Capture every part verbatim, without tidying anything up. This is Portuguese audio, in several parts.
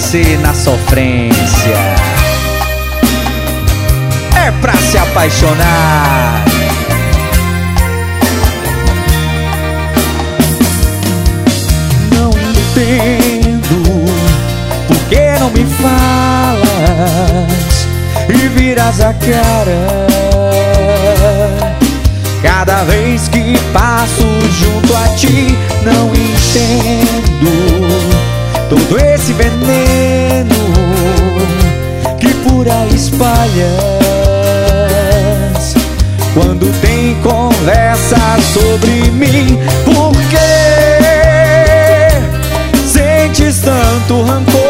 você na sofrência. É pra se apaixonar. Não entendo por que não me falas e viras a cara cada vez que passo junto a ti. Não entendo todo esse veneno que por aí espalhas quando tem conversa sobre mim. Por que sentes tanto rancor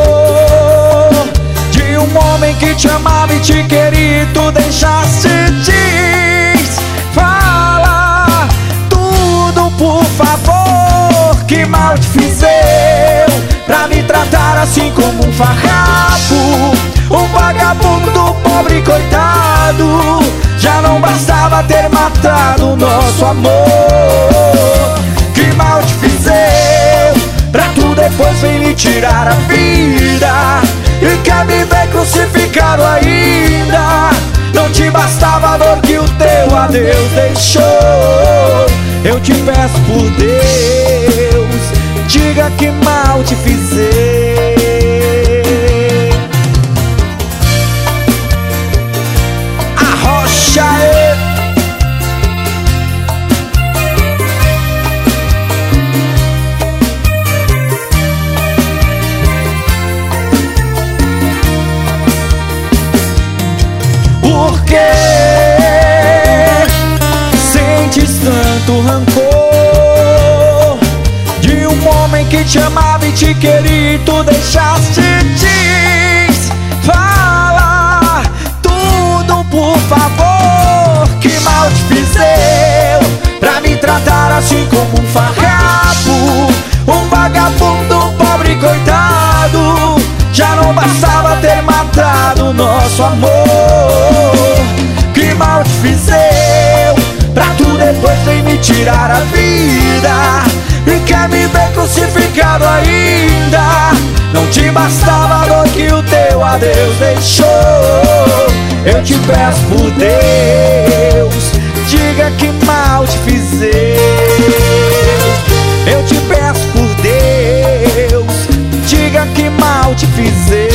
de um homem que te amava e te queria e tu deixaste diz? Fala tudo, por favor. Que mal te fiz eu pra me tratar assim como um farrapo, um vagabundo pobre coitado? Já não bastava ter matado o nosso amor. Que mal te fiz eu pra tu depois vir me tirar a vida e quer me ver crucificado ainda? Não te bastava a dor que o teu adeus deixou. Eu te peço por Deus, diga que mal te fiz eu. Arrocha eu. Por que sentes tanto rancor de um homem que te amava e te queria e tu deixaste diz? Fala tudo, por favor. Que mal te fiz eu pra me tratar assim como um farrapo, um vagabundo pobre coitado? Já não bastava ter matado o nosso amor. Que mal te fiz eu pra tu depois vem me tirar a vida e quer me ver crucificado ainda? Não te bastava a dor que o teu adeus deixou. Eu te peço por Deus, diga que mal te fiz eu. Eu te peço por Deus, diga que mal te fiz eu.